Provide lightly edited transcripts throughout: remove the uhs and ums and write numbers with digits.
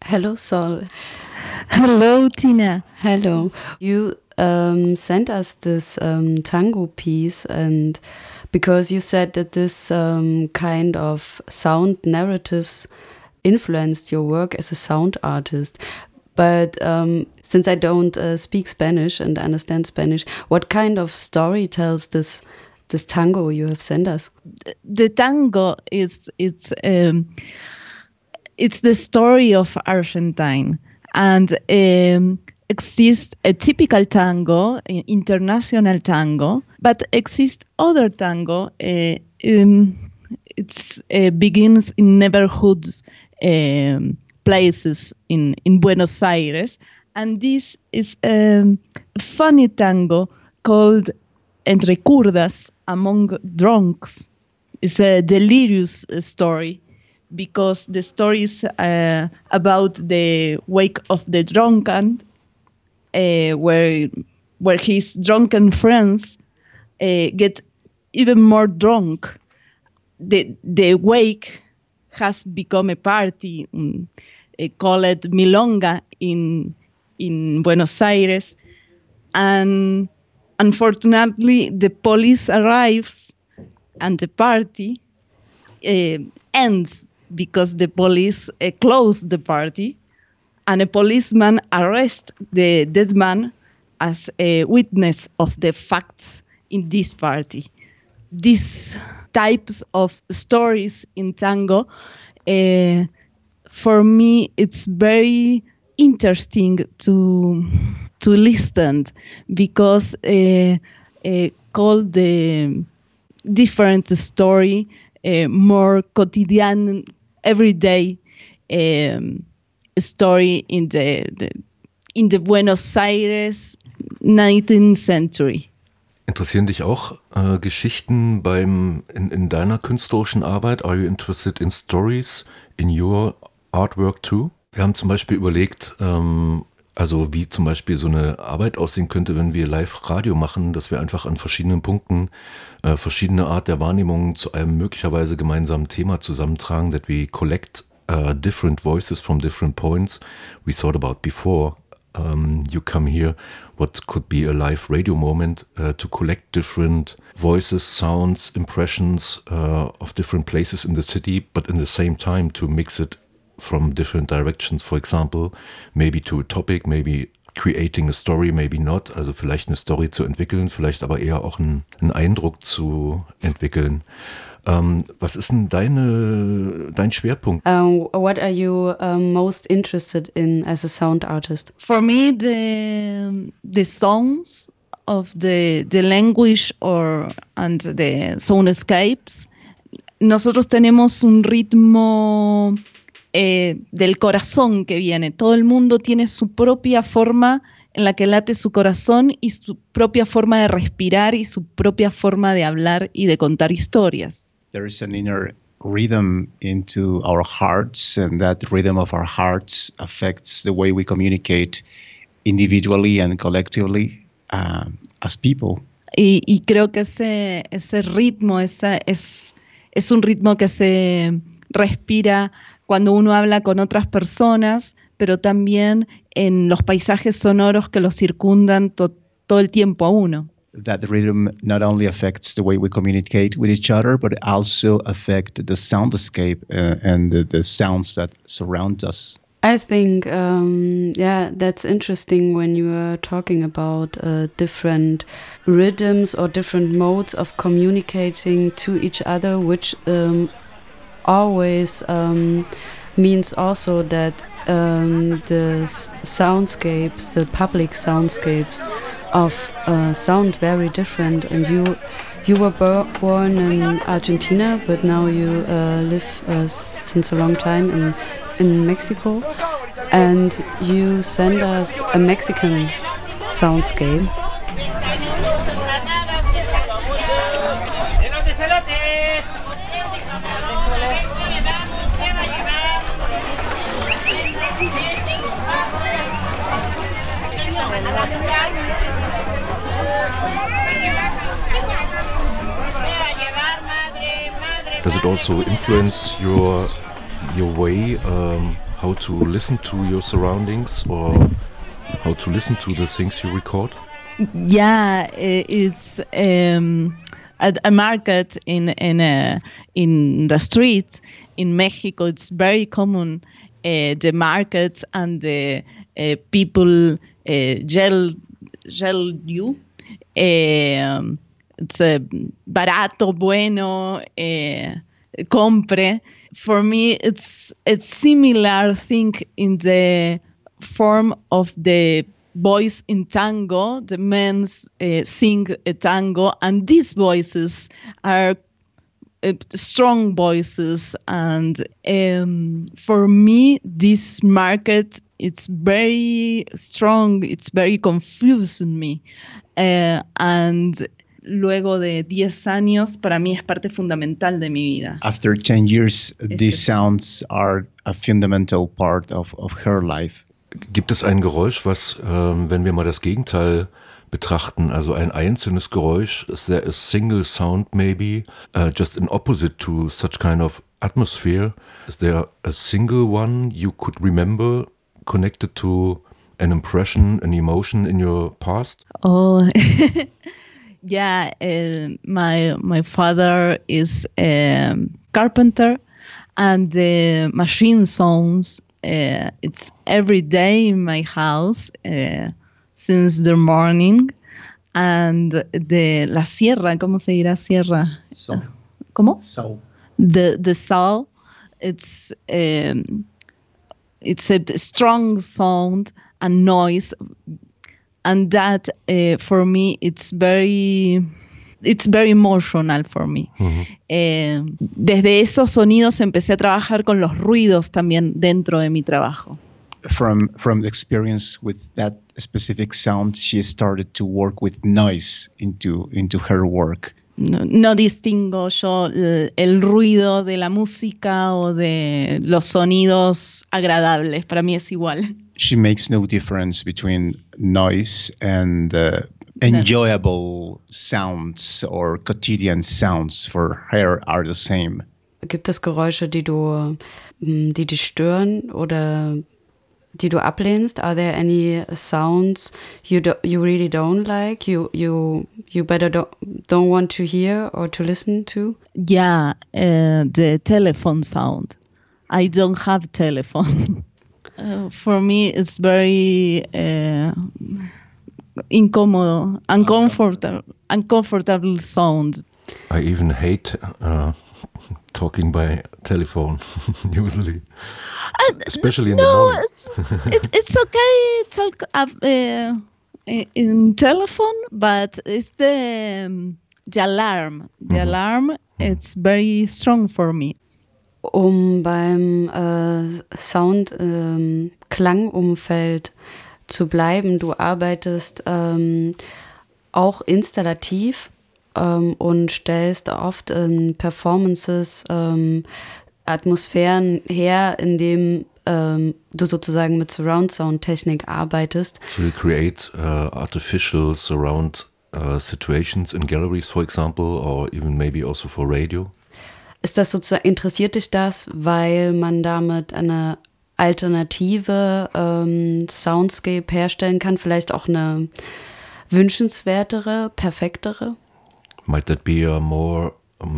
Hello, Sol. Hello, Tina. Hello. You sent us this tango piece, and because you said that this kind of sound narratives influenced your work as a sound artist. But since I don't speak Spanish and understand Spanish, what kind of story tells this tango you have sent us? The tango it's the story of Argentine, and exists a typical tango, international tango, but exists other tango. It begins in neighborhoods, places in Buenos Aires, and this is a funny tango called Entre Curdas, Among Drunks. It's a delirious story because the story is about the wake of the drunken, where his drunken friends get even more drunk. The wake has become a party, called Milonga in Buenos Aires, and unfortunately the police arrives and the party ends because the police closed the party, and a policeman arrests the dead man as a witness of the facts in this party. These types of stories in tango, for me, it's very interesting to listen, because call the different story more quotidian, everyday story in the Buenos Aires 19th century. Interessieren dich auch Geschichten in deiner künstlerischen Arbeit? Are you interested in stories in your artwork too? Wir haben zum Beispiel überlegt, also wie zum Beispiel so eine Arbeit aussehen könnte, wenn wir Live-Radio machen, dass wir einfach an verschiedenen Punkten verschiedene Art der Wahrnehmungen zu einem möglicherweise gemeinsamen Thema zusammentragen, that we collect different voices from different points we thought about before. You come here, what could be a live radio moment, to collect different voices, sounds, impressions of different places in the city, but in the same time to mix it from different directions, for example, maybe to a topic, maybe creating a story, maybe not, also vielleicht eine Story zu entwickeln, vielleicht aber eher auch einen Eindruck zu entwickeln. Was ist denn dein Schwerpunkt? What are you most interested in as a sound artist? For me, the songs of the language and the soundscapes. Nosotros tenemos un ritmo del corazón que viene. Todo el mundo tiene su propia forma en la que late su corazón y su propia forma de respirar y su propia forma de hablar y de contar historias. There is an inner rhythm into our hearts, and that rhythm of our hearts affects the way we communicate individually and collectively as people. Y creo que ese ritmo es un ritmo que se respira cuando uno habla con otras personas, pero también en los paisajes sonoros que lo circundan todo el tiempo a uno. That rhythm not only affects the way we communicate with each other, but also affect the soundscape and the sounds that surround us. I think, that's interesting when you are talking about different rhythms or different modes of communicating to each other, which always means also that the soundscapes, the public soundscapes of sound very different. And you were born in Argentina, but now you live since a long time in Mexico, and you send us a Mexican soundscape. Does it also influence your way how to listen to your surroundings or how to listen to the things you record? Yeah, it's at a market in the street in Mexico. It's very common. The market and the people yell you. It's barato, bueno, compre. For me, it's a similar thing in the form of the voice in tango. The men sing a tango, and these voices are strong voices. And for me, this market, it's very strong. It's very confusing me. And luego de 10 años, para mí es parte fundamental de mi vida. After 10 years, these sounds are a fundamental part of her life. Gibt es ein Geräusch, was, wenn wir mal das Gegenteil betrachten, also ein einzelnes Geräusch, is there a single sound maybe, just an opposite to such kind of atmosphere? Is there a single one you could remember connected to an impression, an emotion in your past? Oh, yeah. My father is a carpenter, and the machine sounds. It's every day in my house since the morning. And la sierra, ¿cómo se dirá sierra? So. ¿Cómo? So. The saw, it's a strong sound and noise, and that for me it's very emotional for me. Mm-hmm. Desde esos sonidos empecé a trabajar con los ruidos también dentro de mi trabajo. From the experience with that specific sound, she started to work with noise into her work. No distingo yo el ruido de la música o de los sonidos agradables. Para mí es igual. She makes no difference between noise and enjoyable sounds or quotidian sounds. For her are the same. Gibt es Geräusche, die dich stören oder die du ablehnst? Are there any sounds you really don't like? You better don't want to hear or to listen to? Yeah, the telephone sound. I don't have telephone. For me, it's very incómodo, uncomfortable sound. I even hate talking by telephone usually, especially in the morning. It's okay talk in telephone, but it's the alarm. The alarm, it's very strong for me. Beim Sound Klangumfeld zu bleiben, du arbeitest auch installativ und stellst oft in Performances Atmosphären her, in dem du sozusagen mit Surround Sound Technik arbeitest. So you create artificial surround situations in galleries, for example, or even maybe also for radio. Ist das sozusagen, interessiert dich das, weil man damit eine alternative Soundscape herstellen kann, vielleicht auch eine wünschenswertere, perfektere? Might that be a more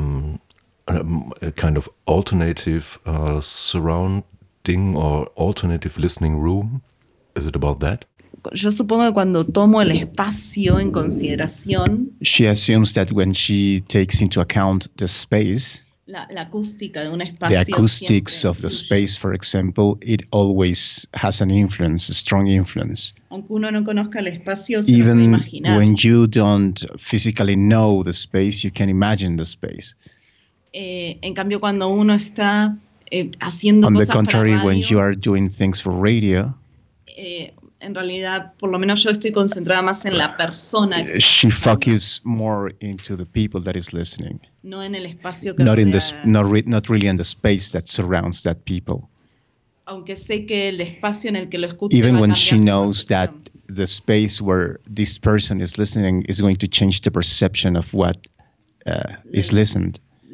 a kind of alternative surrounding or alternative listening room? Is it about that? Yo supongo que cuando tomo el espacio en consideración, she assumes that when she takes into account the space, la acústica de un espacio, the acoustics of the space, for example, it always has an influence, a strong influence. Aunque uno no conozca el espacio, se Even lo puede imaginar. When you don't physically know the space, you can imagine the space. En cambio, cuando uno está haciendo On cosas the contrary, para radio, when you are doing things for radio, en realidad, por lo menos yo estoy concentrada más en la persona. She focuses more into the people that is listening. No en el espacio que not in rodea, this, not really in the space that surrounds that people. Aunque sé que el espacio en el que lo escuche Even va a when cambiar she su knows that percepción. the space where this person is listening is going to change the perception of what is listened.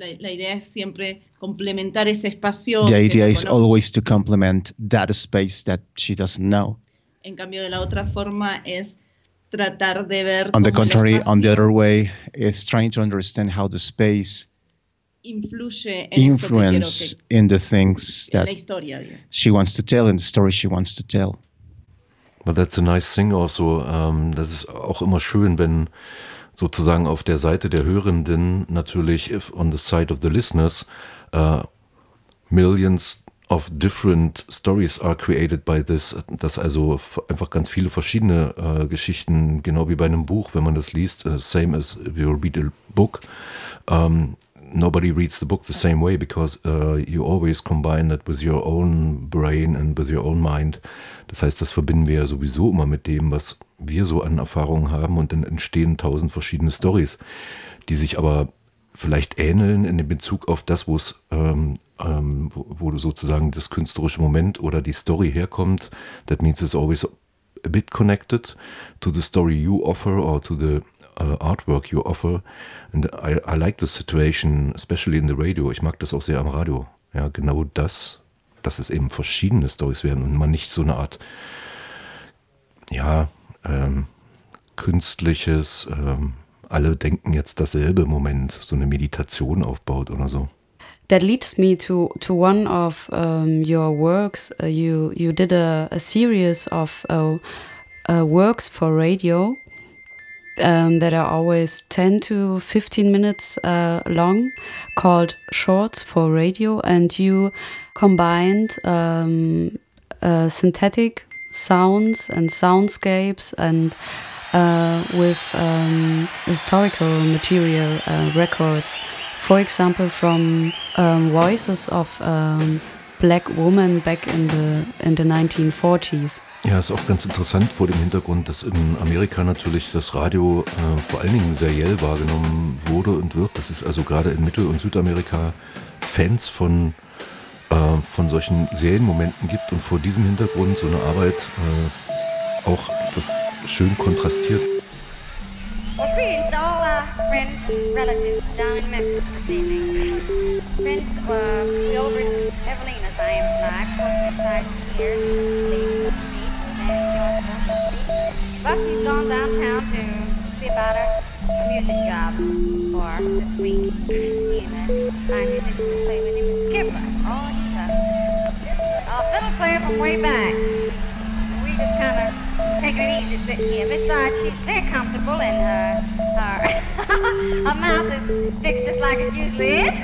la idea es siempre complementar ese espacio. The idea is always to complement that space that she doesn't know. En cambio, de la otra forma es tratar de ver. On the contrary, on the other way, is trying to understand how the space influye en influence in the things that la historia, she wants to tell, in the story she wants to tell. But that's a nice thing also. Das ist auch immer schön, wenn sozusagen auf der Seite der Hörenden natürlich, if on the side of the listeners, millions of different stories are created by this, dass also einfach ganz viele verschiedene Geschichten, genau wie bei einem Buch, wenn man das liest, same as if you read a book, nobody reads the book the same way because you always combine that with your own brain and with your own mind. Das heißt, das verbinden wir ja sowieso immer mit dem, was wir so an Erfahrungen haben und dann entstehen 1000 verschiedene Stories, die sich aber vielleicht ähneln in dem Bezug auf das, wo sozusagen das künstlerische Moment oder die Story herkommt. That means it's always a bit connected to the story you offer or to the artwork you offer. And I like the situation, especially in the radio. Ich mag das auch sehr am Radio. Ja, genau das, dass es eben verschiedene Stories werden und man nicht so eine Art, ja, künstliches, alle denken jetzt dasselbe Moment, so eine Meditation aufbaut oder so. That leads me to one of your works. You did a series of works for radio that are always 10 to 15 minutes long, called Shorts for Radio, and you combined synthetic sounds and soundscapes and with historical material records. For example, from voices of black women back in the 1940s. Ja, ist auch ganz interessant vor dem Hintergrund, dass in Amerika natürlich das Radio vor allen Dingen seriell wahrgenommen wurde und wird. Das ist also gerade in Mittel- und Südamerika Fans von solchen Serienmomenten gibt und vor diesem Hintergrund so eine Arbeit auch das schön kontrastiert. Well, greetings to all our friends and relatives down in Memphis this evening. Friends, we over in Evelina's I am tonight. Of course, inside here, but she's gone downtown to see about a music job for us this week. And fine musician to play with him is Kipper. Oh, he's a fiddle player from way back. We just kind of taking it easy sitting here. Besides, she's very comfortable and her mouth is fixed just like it usually is.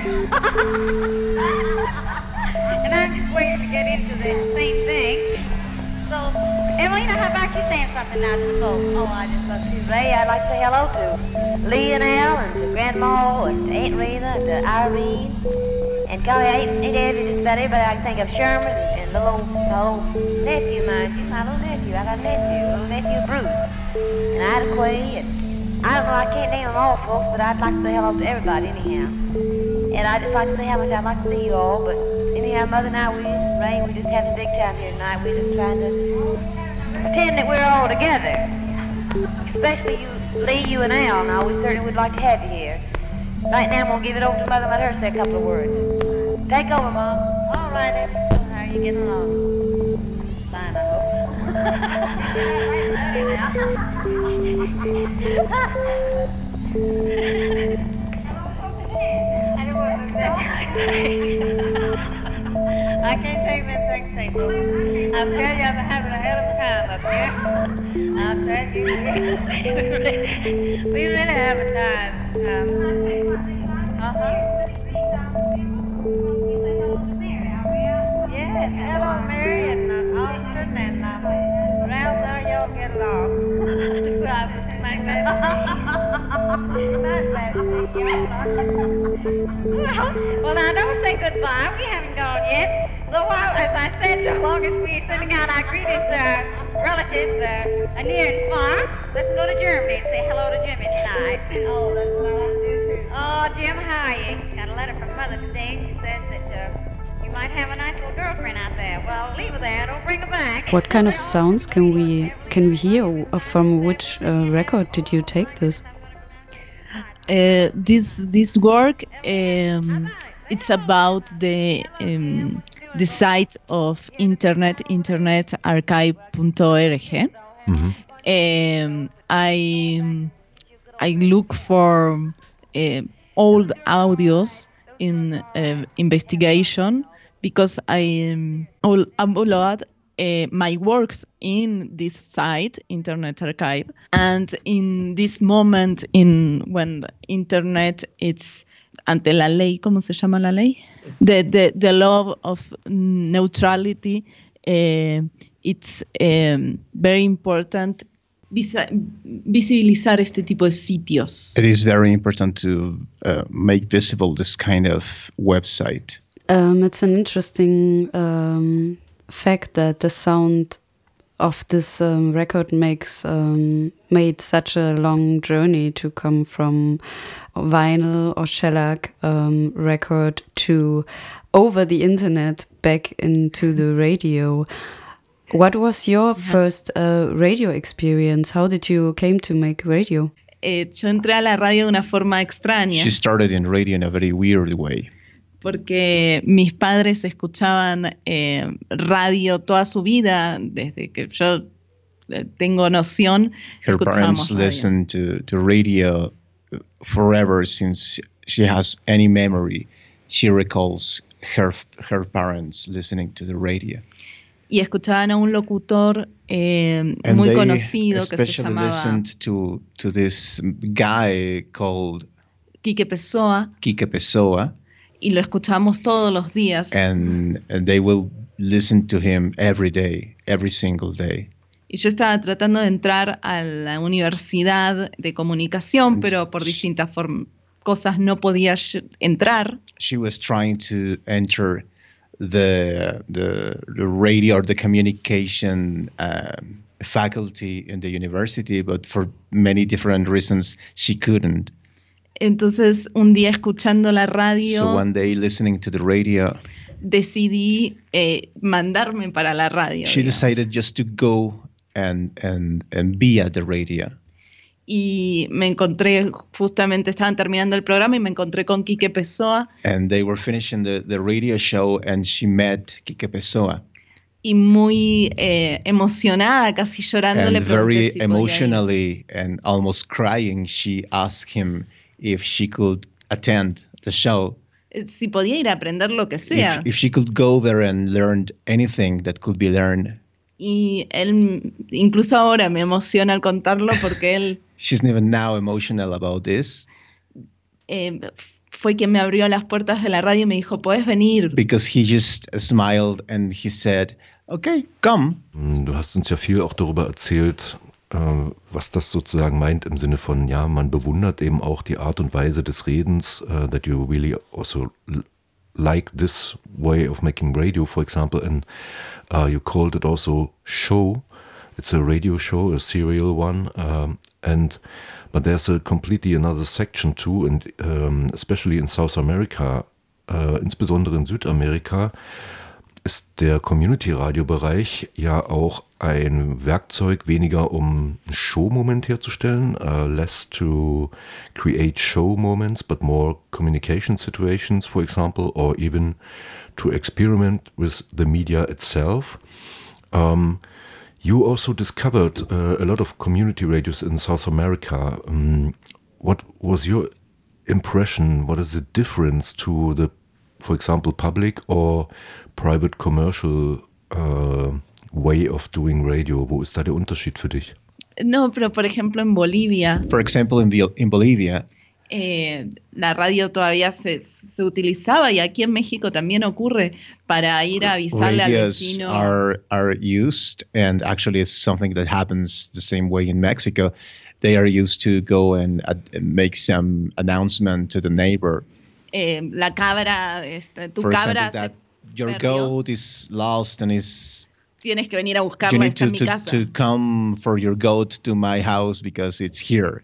And I'm just waiting to get into the same thing. So, Evelina, how about you saying something now to the folks? Oh, I just love to Ray. I'd like to say hello to Lee and Al and to Grandma and to Aunt Rita and to Irene. And golly, I ain't just about everybody I can think of. Sherman and the little nephew, mind you, my little nephew. I got a little nephew Bruce. And Ida Quay, and I don't know, I can't name them all, folks, but I'd like to say hello to everybody anyhow. And I'd just like to say how much I'd like to see you all, but anyhow, Mother and I, Ray, we just having a big time here tonight. We're just trying to pretend that we're all together. Especially you, Lee, you and Al. Now, we certainly would like to have you here. Right now, I'm going to give it over to Mother and let her say a couple of words. Take over, Mom. All right, then. How are you getting along? Fine, I hope. I can't take that thing, people. I'll tell you, I'm having a hell of a time up here. I'll tell you, we really have a time. Yes, hello, Mary, and Austin, and Ralph, how y'all get along? Well, now, don't say goodbye. We haven't gone yet. So while, as I said, so long as we're sending out our greetings to our relatives near and far, let's go to Germany and say hello to Jimmy tonight. Oh, that's what I do too. Oh, Jim, how are you? Got a letter from Mother today. She says that you might have a nice little girlfriend out there. Well, leave her there. Don't bring her back. What kind of sounds can we hear? From which record did you take this? This work it's about the site of internetarchive.org. I look for old audios in investigation because I upload my works in this site, Internet Archive, and in this moment, when internet it's ante la ley, ¿cómo se llama la ley? The law of neutrality. It's very important visibilizar este tipo de sitios. It is very important to make visible this kind of website. It's an interesting fact that the sound of this record made such a long journey to come from vinyl or shellac record to over the internet back into the radio. What was your first radio experience? How did you came to make radio? Yo entré a la radio de una forma extraña. She started in radio in a very weird way. Porque mis padres escuchaban radio toda su vida, desde que yo tengo noción. Her parents listened to radio forever since she has any memory. She recalls her parents listening to the radio. Y escuchaban a un locutor muy conocido que se llamaba... listened to this guy called Quique Pessoa. Quique Pessoa. Y lo escuchamos todos los días. And they will listen to him every day, every single day. Y yo estaba tratando de entrar a la universidad de comunicación, pero por distintas cosas no podía entrar. She was trying to enter the radio or the communication faculty in the university, but for many different reasons she couldn't. Entonces, un día escuchando la radio, so one day listening to the radio, decidí mandarme para la radio. She decided just to go and be at the radio. Y me encontré, justamente estaban terminando el programa y me encontré con Quique Pessoa. And they were finishing the radio show and she met Quique Pessoa. Y muy emocionada, casi llorando, and le pregunté very emotionally and almost crying, she asked him if she could attend the show. Si podía ir a aprender lo que sea. If she could go there and learn anything that could be learned. Y él, incluso ahora me emociona al contarlo porque él... She's even now emotional about this. Fue quien me abrió las puertas de la radio y me dijo, ¿puedes venir? Because he just smiled and he said, okay, come. Du hast uns ja viel auch darüber erzählt, was das sozusagen meint im Sinne von, ja, man bewundert eben auch die Art und Weise des Redens, that you really also like this way of making radio, for example, and you called it also show. It's a radio show, a serial one, but there's a completely another section too, and especially in South America, insbesondere in Südamerika, ist der Community-Radio-Bereich ja auch ein Werkzeug weniger, um einen Show-Moment herzustellen, less to create show moments, but more communication situations, for example, or even to experiment with the media itself. You also discovered a lot of community radios in South America. What was your impression? What is the difference to the, for example, public or private commercial way of doing radio? Wo ist da der Unterschied für dich? No, pero por ejemplo en Bolivia. For example, in Bolivia. La radio todavía se utilizaba y aquí en México también ocurre para ir a avisarle al vecino. Are used, and actually it's something that happens the same way in Mexico. They are used to go and make some announcement to the neighbor. La cabra, tu For cabra example, that your perdió. goat is lost and is. Tienes que venir a You buscarla, need está en mi casa. to come for your goat to my house because it's here.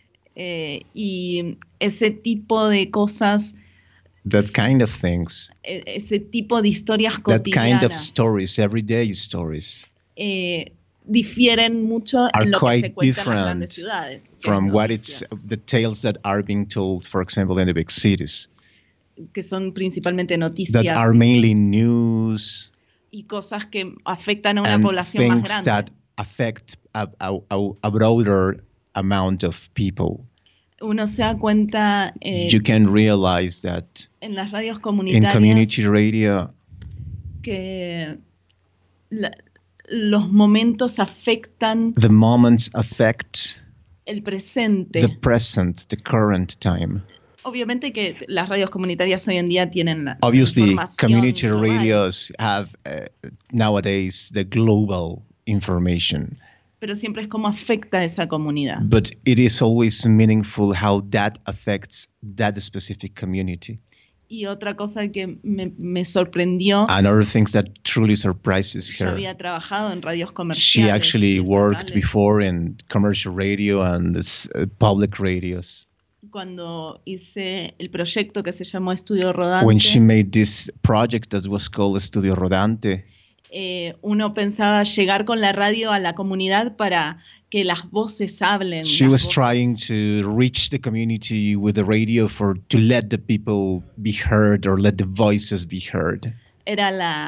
Y ese tipo de cosas, That kind of things. ese tipo de historias That cotidianas, kind of stories, everyday stories. difieren mucho are en lo que quite se cuenta en las different grandes ciudades. que from es what it's noticias, the tales that are being told, for example, in the big cities, que son principalmente that noticias are mainly news y cosas que afectan a una and población más things grande. that affect a broader amount of people. Uno se da cuenta You can realize that en las radios in comunitarias community radio, que los momentos afectan the moments affect el presente. the present, the current time. Obviamente que las radios comunitarias hoy en día tienen la Obviously, información community global, radios have nowadays the global information, pero siempre es cómo afecta a esa comunidad. but it is always meaningful how that affects that specific community. Y otra cosa que me sorprendió, And other things that truly surprises yo her. había trabajado en radios She comerciales. actually y worked estatales. before in commercial radio and public radios. Cuando hice el proyecto que se llamó Estudio Rodante, When she made this project that was called Estudio Rodante, uno pensaba llegar con la radio a la comunidad para que las voces hablen. she las was voces. trying to reach the community with the radio to let the people be heard or let the voices be heard. Era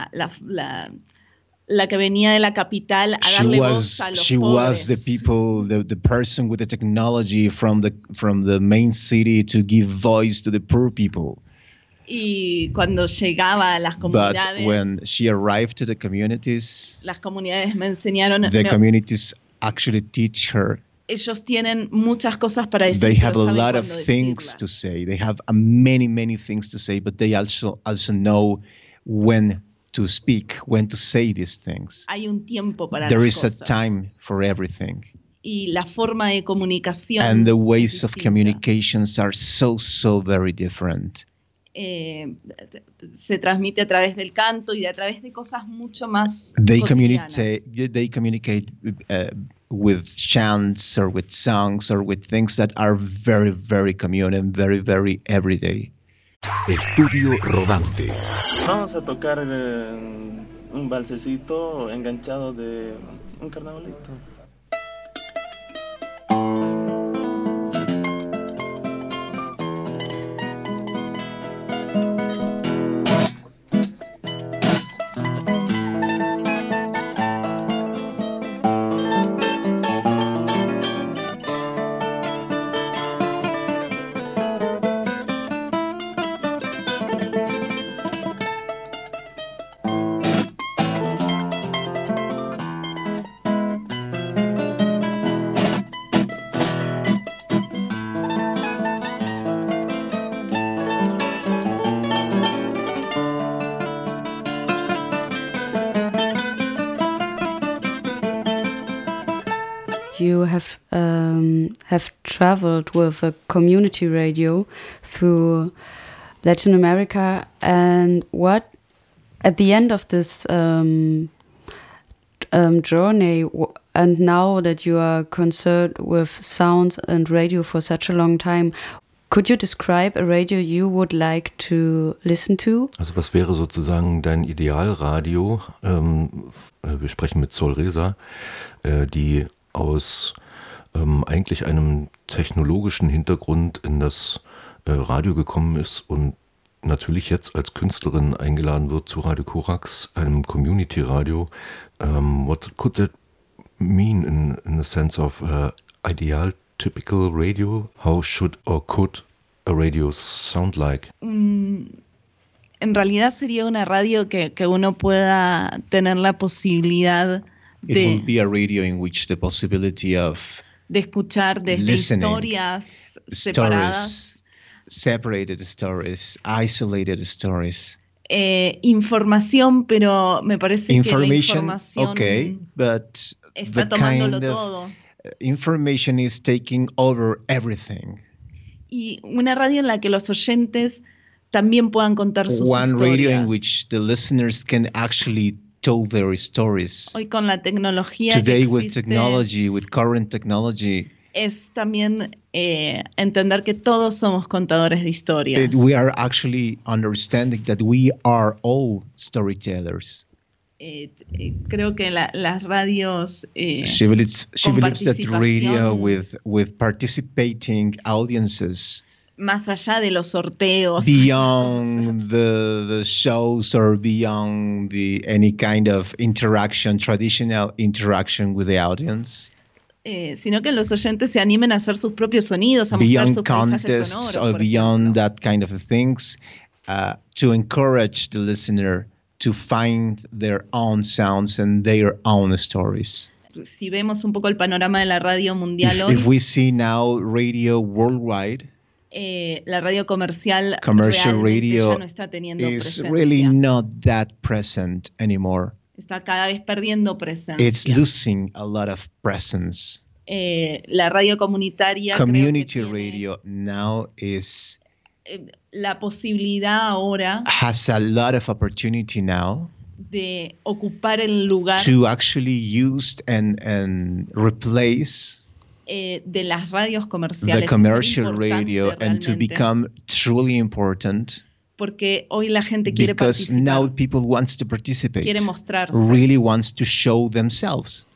la que venía de la capital a darle voz a los She pobres. was the people, the person with the technology from the main city to give voice to the poor people. Y cuando llegaba a las But comunidades, when she arrived to the communities, las comunidades me enseñaron, the communities actually teach her. ellos tienen muchas cosas para decir, They have pero a saben lot of cuándo things decirlas. to say. They have many things to say, but they also know when to speak, when to say these things. Hay un tiempo para There las is a cosas. time for everything. Y la forma de comunicación And the es ways of distinta. communications are so very different. Se transmite a través del canto y a través de cosas mucho más They cotidianas. communicate with chants or with songs or with things that are very common and very everyday. Estudio Rodante. Vamos a tocar un balsecito enganchado de un carnavalito. You have traveled with a community radio through Latin America, and what at the end of this journey, and now that you are concerned with sound and radio for such a long time, could you describe a radio you would like to listen to? Also was wäre sozusagen dein Idealradio? Wir sprechen mit Sol Reza, die aus eigentlich einem technologischen Hintergrund in das Radio gekommen ist und natürlich jetzt als Künstlerin eingeladen wird zu Radio Korax, einem Community-Radio. What could that mean in the sense of ideal, typical radio? How should or could a radio sound like? En realidad sería una radio que uno pueda tener la posibilidad It will be a radio in which the possibility of de escuchar desde listening, historias separadas, separated stories, isolated stories. Información, pero me parece que la Information, información okay, but está the tomándolo kind of todo. information is taking over everything. Y una radio en la que los oyentes también puedan contar sus One historias. radio in which the listeners can actually tell their stories. Hoy con la tecnología Today que with existe, technology, with current technology, es también entender que todos somos contadores de historias. we are actually understanding that we are all storytellers. Creo que las radios She believes that radio participación- with participating audiences más allá de los sorteos, beyond the shows or beyond any kind of interaction, traditional interaction with the audience, sino que los oyentes se animen a hacer sus propios sonidos, a mostrar beyond sus paisajes contests sonoros, or por beyond ejemplo. that kind of things, to encourage the listener to find their own sounds and their own stories. Si vemos un poco el panorama de la radio mundial hoy, If we see now radio worldwide, la radio comercial commercial realmente radio ya no está teniendo is presencia. really not that present anymore. Está cada vez perdiendo presencia. It's losing a lot of presence. La radio comunitaria creo que Community tiene, radio now la posibilidad ahora has a lot of opportunity now de ocupar el lugar to actually use and replace de las radios comerciales. the y ser commercial importante radio and to realmente, become truly important, porque hoy la gente quiere because participar, now people wants to participate, quiere mostrarse. really wants to show themselves.